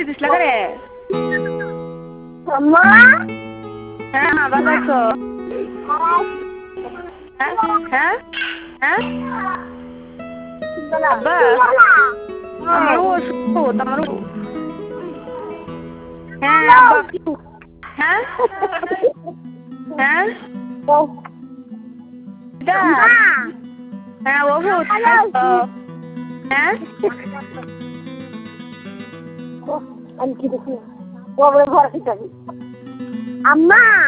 দিছিলা করে আম্মা হ্যাঁ মা বাবা আছো হ্যাঁ হ্যাঁ হ্যাঁ আব্বা আমারও ওষুধ আমারও হ্যাঁ আব্বা হ্যাঁ হ্যাঁ হ্যাঁ ওষুধ হ্যাঁ আমি কি দেখি ঘর আম্মা